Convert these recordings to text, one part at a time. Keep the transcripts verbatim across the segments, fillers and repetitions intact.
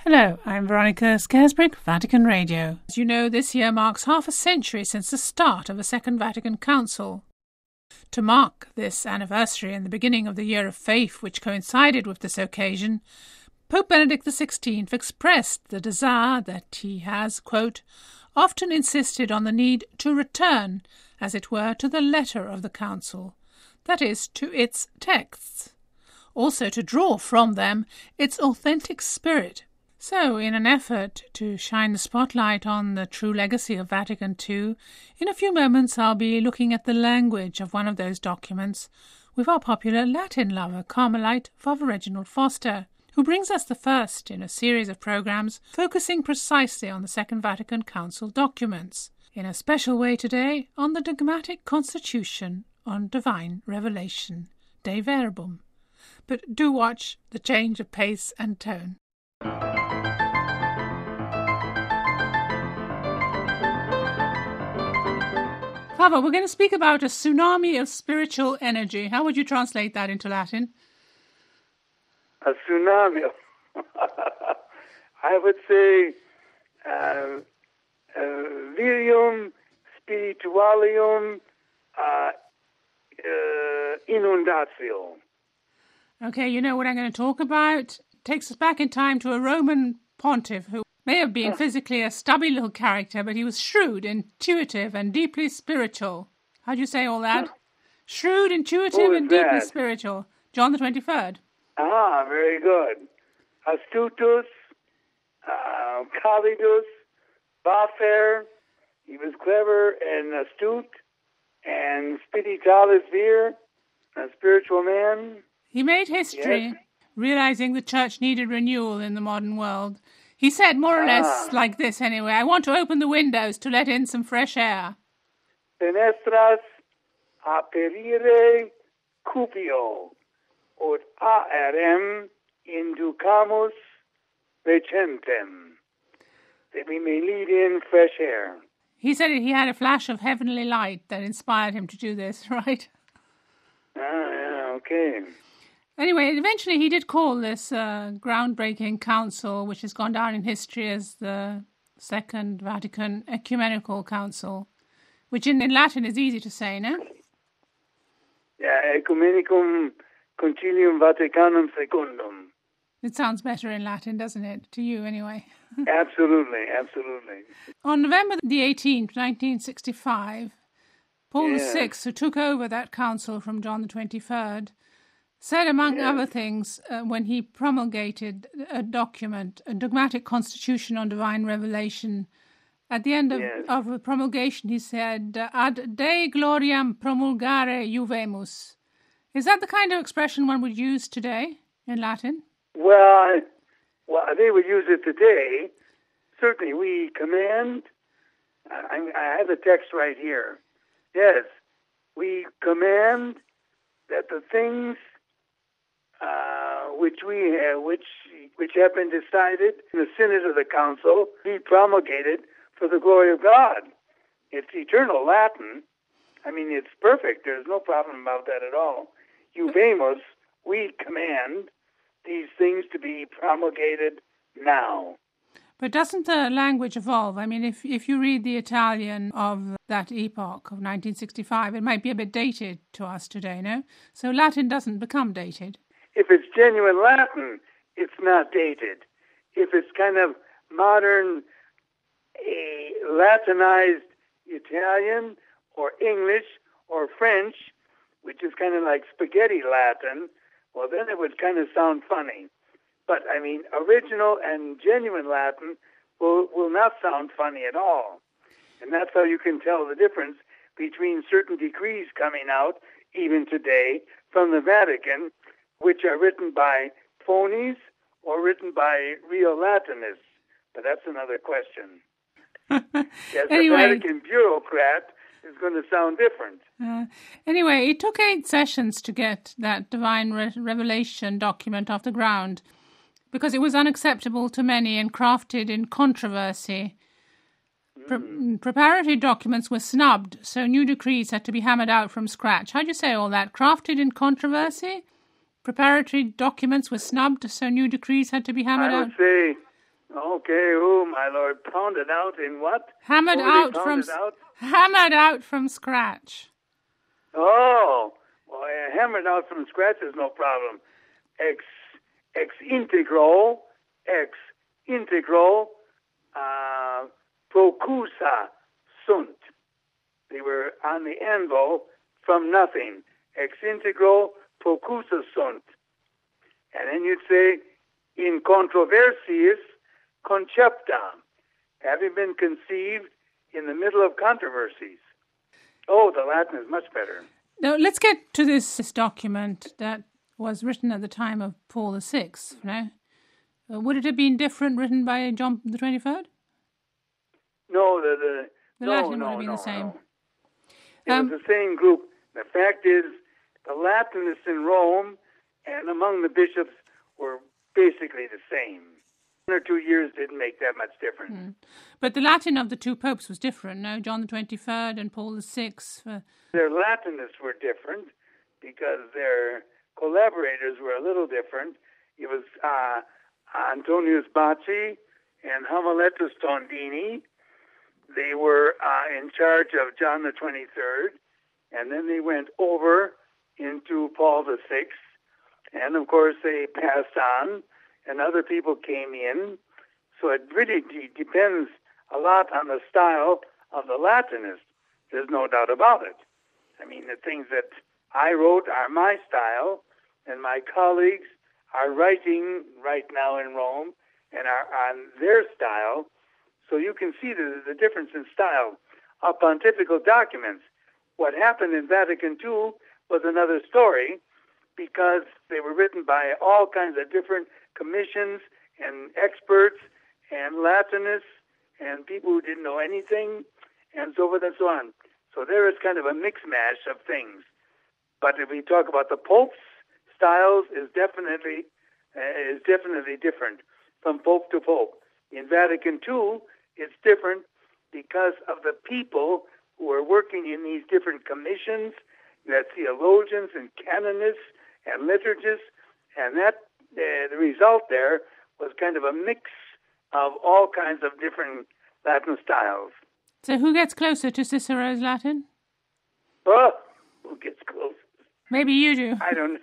Hello, I'm Veronica Scarisbrick, Vatican Radio. As you know, this year marks half a century since the start of the Second Vatican Council. To mark this anniversary and the beginning of the Year of Faith, which coincided with this occasion, Pope Benedict the sixteenth expressed the desire that he has, quote, often insisted on the need to return, as it were, to the letter of the Council, that is, to its texts, also to draw from them its authentic spirit. So, in an effort to shine the spotlight on the true legacy of Vatican two, in a few moments I'll be looking at the language of one of those documents with our popular Latin lover, Carmelite Father Reginald Foster, who brings us the first in a series of programmes focusing precisely on the Second Vatican Council documents, in a special way today on the dogmatic constitution on divine revelation, Dei Verbum. But do watch the change of pace and tone. Father, we're going to speak about a tsunami of spiritual energy. How would you translate that into Latin? A tsunami. I would say uh, uh, virium spiritualium uh, uh, inundatio. Okay, you know what I'm going to talk about? It takes us back in time to a Roman pontiff who may have been physically a stubby little character, but he was shrewd, intuitive, and deeply spiritual. How'd you say all that? Shrewd, intuitive, and deeply that? spiritual. John the twenty-third. Ah, very good. Astutus, uh, calidus, bafer. He was clever and astute, and spiritualis vir, a spiritual man. He made history, yes. Realizing the church needed renewal in the modern world. He said more or less ah. like this anyway, I want to open the windows to let in some fresh air. Fenestras aperire cupio, ut aerem inducamus recentem, that we may lead in fresh air. He said he had a flash of heavenly light that inspired him to do this, right? Ah, yeah, okay. Anyway, eventually he did call this uh, groundbreaking council, which has gone down in history as the Second Vatican Ecumenical Council, which in, in Latin is easy to say, no? Yeah, Ecumenicum Concilium Vaticanum Secundum. It sounds better in Latin, doesn't it? To you, anyway. Absolutely, absolutely. On November the eighteenth, nineteen sixty-five, Paul yeah. the sixth, who took over that council from John the twenty-third, said, among yes. other things, uh, when he promulgated a document, a dogmatic constitution on divine revelation, at the end of, yes. of the promulgation, he said, ad Dei gloriam promulgare juvemus. Is that the kind of expression one would use today in Latin? Well, well they would use it today. Certainly, we command, I, I have the text right here. Yes, we command that the things Uh, which we have, which which have been decided in the Synod of the Council, be promulgated for the glory of God. It's eternal Latin. I mean, it's perfect. There's no problem about that at all. Juvemus, we command these things to be promulgated now. But doesn't the language evolve? I mean, if if you read the Italian of that epoch of nineteen sixty-five, it might be a bit dated to us today, no? So Latin doesn't become dated. If it's genuine Latin, it's not dated. If it's kind of modern, a Latinized Italian or English or French, which is kind of like spaghetti Latin, well, then it would kind of sound funny. But, I mean, original and genuine Latin will, will not sound funny at all. And that's how you can tell the difference between certain decrees coming out, even today, from the Vatican, which are written by phonies or written by real Latinists. But that's another question. Yes, anyway, the Vatican bureaucrat is going to sound different. Uh, anyway, it took eight sessions to get that divine re- revelation document off the ground because it was unacceptable to many and crafted in controversy. Pre- mm. Preparatory documents were snubbed, so new decrees had to be hammered out from scratch. How'd you say all that? Crafted in controversy? Preparatory documents were snubbed, so new decrees had to be hammered out? I would say Okay, oh, my Lord, pounded out in what? Hammered out from out? hammered out from scratch. Oh, well, uh, hammered out from scratch is no problem. Ex, ex integro, ex integro, uh, procusa sunt. They were on the anvil from nothing. Ex integro, procusa sunt. And then you'd say, in controversiis concepta, having been conceived in the middle of controversies. Oh, the Latin is much better. Now, let's get to this, this document that was written at the time of Paul the Sixth. No? Uh, would it have been different written by John the Twenty-third? No, the... The, the no, Latin no, would have been no, the same. No. It Um, was the same group. The fact is, the Latinists in Rome and among the bishops were basically the same. One or two years didn't make that much difference. Mm. But the Latin of the two popes was different, no? John the Twenty-third and Paul the Sixth. Uh... Their Latinists were different because their collaborators were a little different. It was uh, Antonius Bacci and Homiletus Tondini. They were uh, in charge of John the Twenty-third, and then they went over into Paul the Sixth, and of course they passed on, and other people came in. So it really de- depends a lot on the style of the Latinist. There's no doubt about it. I mean, the things that I wrote are my style, and my colleagues are writing right now in Rome and are on their style. So you can see the, the difference in style of pontifical documents. What happened in Vatican Two was another story because they were written by all kinds of different commissions and experts and Latinists and people who didn't know anything and so forth and so on. So there is kind of a mix mash of things. But if we talk about the Pope's styles, is definitely uh, is definitely different from Pope to Pope. In Vatican Two, it's different because of the people who are working in these different commissions. You have theologians and canonists and liturgists, and that uh, the result there was kind of a mix of all kinds of different Latin styles. So who gets closer to Cicero's Latin? Oh, who gets close? Maybe you do. I don't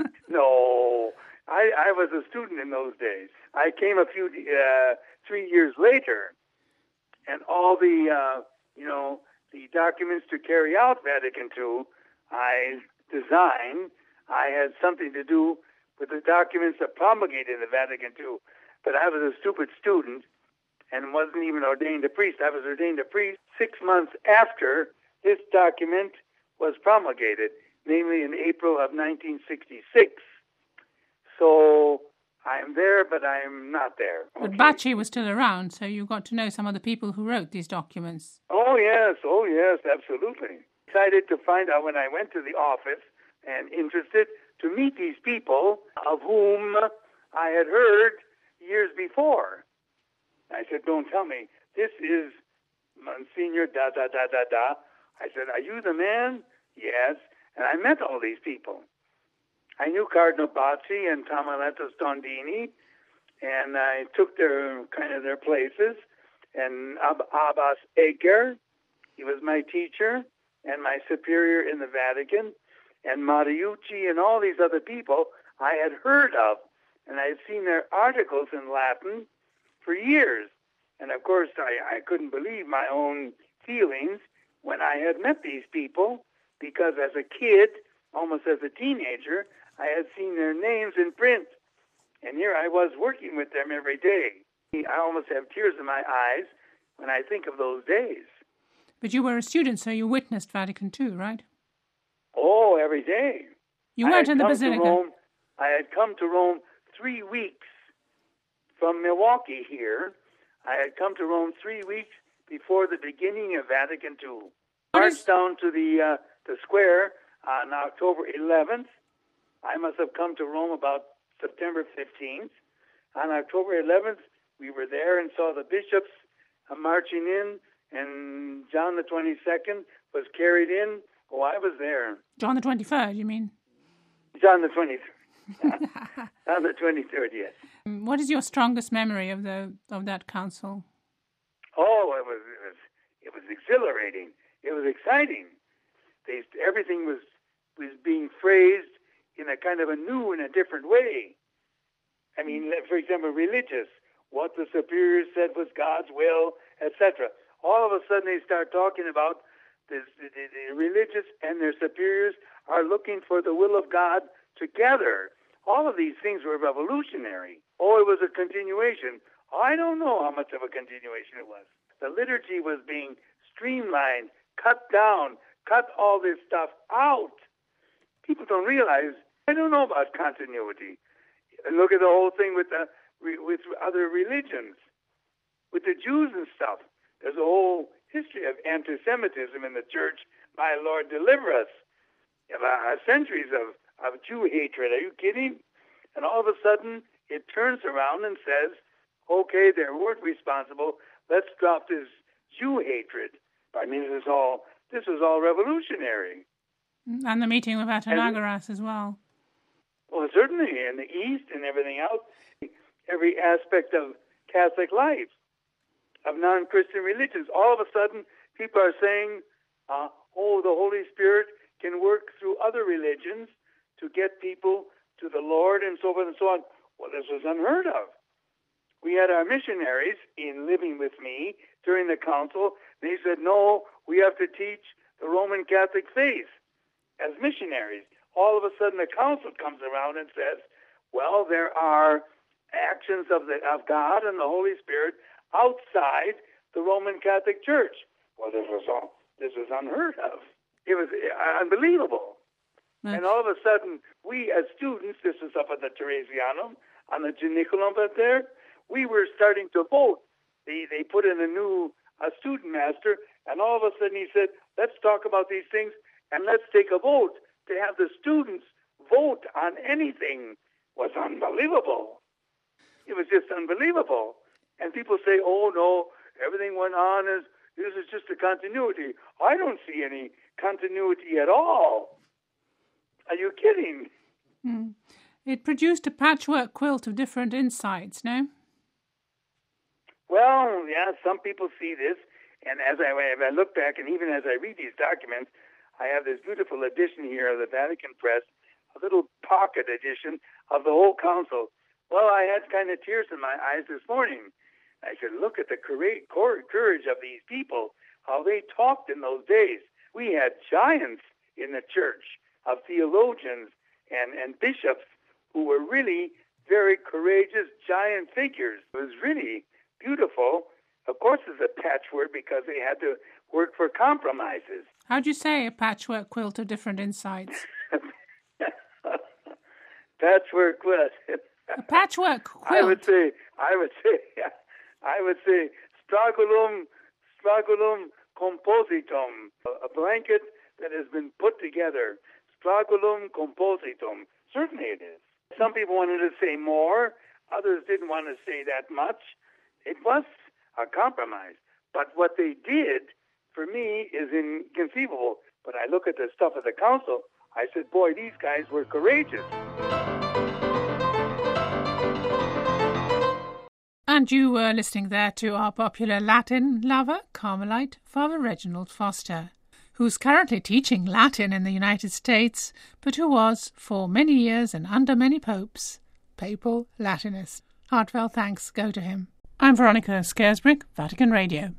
know. I, I was a student in those days. I came a few, uh, three years later, and all the, uh, you know, the documents to carry out Vatican Two, I designed. I had something to do with the documents that promulgated the Vatican Two. But I was a stupid student and wasn't even ordained a priest. I was ordained a priest six months after this document was promulgated, namely in April of nineteen sixty-six. So I'm there, but I'm not there. But Okay. Bacci was still around, so you got to know some of the people who wrote these documents. Oh, yes. Oh, yes, absolutely. Excited to find out when I went to the office and interested to meet these people of whom I had heard years before. I said, don't tell me. This is Monsignor da, da, da, da, da. I said, are you the man? Yes. And I met all these people. I knew Cardinal Bacci and Homiletus Tondini, and I took their kind of their places. And Ab- Abbas Eger, he was my teacher and my superior in the Vatican, and Mariucci and all these other people I had heard of, and I had seen their articles in Latin for years. And of course, I, I couldn't believe my own feelings when I had met these people, because as a kid, almost as a teenager, I had seen their names in print. And here I was working with them every day. I almost have tears in my eyes when I think of those days. But you were a student, so you witnessed Vatican Two, right? Oh, every day. You weren't in the Basilica. Rome, I had come to Rome three weeks from Milwaukee here. I had come to Rome three weeks before the beginning of Vatican Two. Marched is... down to the uh, the square on October eleventh. I must have come to Rome about September fifteenth. On October eleventh, we were there and saw the bishops uh, marching in, and John the twenty-second was carried in. Oh, I was there. John the twenty-third, you mean? John the twenty-third. John the twenty-third, yes. What is your strongest memory of the of that council? Oh, it was it was it was exhilarating. It was exciting. They, everything was was being phrased in a kind of a new and a different way. I mean, for example, religious. What the superiors said was God's will, et cetera. All of a sudden, they start talking about this, the, the religious and their superiors are looking for the will of God together. All of these things were revolutionary. Oh, it was a continuation. I don't know how much of a continuation it was. The liturgy was being streamlined, cut down, cut all this stuff out. People don't realize, I don't know about continuity. Look at the whole thing with the with other religions, with the Jews and stuff. There's a whole history of anti-Semitism in the church. My Lord, deliver us. Of, uh, centuries of, of Jew hatred. Are you kidding? And all of a sudden, it turns around and says, okay, they weren't responsible. Let's drop this Jew hatred. I mean, this is all this was all revolutionary. And the meeting with Athenagoras as well. Well, certainly, in the East and everything else, every aspect of Catholic life, of non-Christian religions. All of a sudden, people are saying, uh, oh, the Holy Spirit can work through other religions to get people to the Lord and so forth and so on. Well, this was unheard of. We had our missionaries in living with me during the council. They said, no, we have to teach the Roman Catholic faith as missionaries. All of a sudden, the council comes around and says, well, there are actions of the of God and the Holy Spirit outside the Roman Catholic Church. Well, this was all this was unheard of. It was unbelievable. Mm. And all of a sudden, we as students, this is up at the Theresianum, on the Janiculum up there, we were starting to vote. They they put in a new a student master, and all of a sudden he said, let's talk about these things and let's take a vote. To have the students vote on anything was unbelievable. It was just unbelievable. And people say, oh, no, everything went on as this is just a continuity. I don't see any continuity at all. Are you kidding? Mm. It produced a patchwork quilt of different insights, no? Well, yeah, some people see this. And as I, as I look back, and even as I read these documents, I have this beautiful edition here of the Vatican Press, a little pocket edition of the whole council. Well, I had kind of tears in my eyes this morning. I said, look at the courage of these people, how they talked in those days. We had giants in the church of theologians and, and bishops who were really very courageous, giant figures. It was really beautiful. Of course, it's a patchwork because they had to work for compromises. How'd you say a patchwork quilt of different insights? Patchwork quilt. A patchwork quilt. I would say, I would say, I would say, stragulum, stragulum compositum, a blanket that has been put together. Stragulum compositum. Certainly it is. Some people wanted to say more. Others didn't want to say that much. It was a compromise. But what they did, for me, is inconceivable. But I look at the stuff of the council, I said, boy, these guys were courageous. And you were listening there to our popular Latin lover, Carmelite, Father Reginald Foster, who's currently teaching Latin in the United States, but who was, for many years and under many popes, papal Latinist. Heartfelt thanks go to him. I'm Veronica Scaresbrick, Vatican Radio.